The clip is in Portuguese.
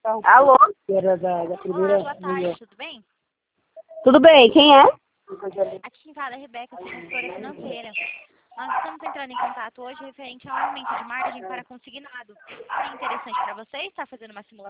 Alô? Olá, boa tarde, tudo bem? Tudo bem, quem é? Aqui quem fala é a Rebeca, sou consultora financeira. Nós estamos entrando em contato hoje referente ao aumento de margem para consignado. Seria interessante para você estar fazendo uma simulação